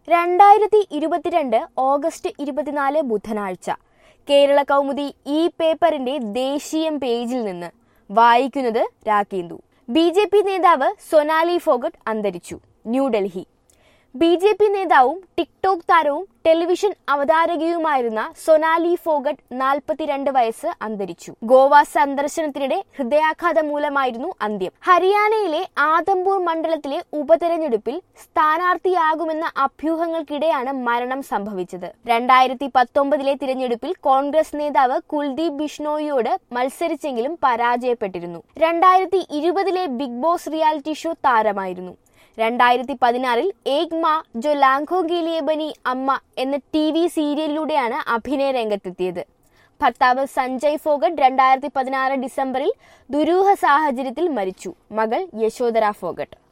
2022 August 24 ബുധനാഴ്ച കേരള കൗമുദി ഈ പേപ്പറിന്റെ ദേശീയം പേജിൽ നിന്ന് വായിക്കുന്നത് രാകേന്ദു. ബി.ജെ.പി. നേതാവ് സൊനാലി ഫോഗട്ട് അന്തരിച്ചു. ന്യൂഡൽഹി. ബി.ജെ.പി. നേതാവും ടിക്ടോക്ക് താരവും ടെലിവിഷൻ അവതാരകയുമായിരുന്ന സൊനാലി ഫോഗട്ട് 42 വയസ്സ് അന്തരിച്ചു. ഗോവ സന്ദർശനത്തിനിടെ ഹൃദയാഘാതം മൂലമായിരുന്നു അന്ത്യം. ഹരിയാനയിലെ ആദംപൂർ മണ്ഡലത്തിലെ ഉപതെരഞ്ഞെടുപ്പിൽ സ്ഥാനാർത്ഥിയാകുമെന്ന അഭ്യൂഹങ്ങൾക്കിടെയാണ് മരണം സംഭവിച്ചത്. 2019 തിരഞ്ഞെടുപ്പിൽ കോൺഗ്രസ് നേതാവ് കുൽദീപ് ബിഷ്ണോയിയോട് മത്സരിച്ചെങ്കിലും പരാജയപ്പെട്ടിരുന്നു. 2020 ബിഗ് ബോസ് റിയാലിറ്റി ഷോ താരമായിരുന്നു. 2016 ഏക് മാ ജോ ലാഖോं के लिए बनी അമ്മ എന്ന TV സീരിയലിലൂടെയാണ് അഭിനയ രംഗത്തെത്തിയത്. ഭർത്താവ് സഞ്ജയ് ഫോഗട്ട് 2016 ഡിസംബറിൽ ദുരൂഹ സാഹചര്യത്തിൽ മരിച്ചു. മകൾ യശോധര ഫോഗട്ട്.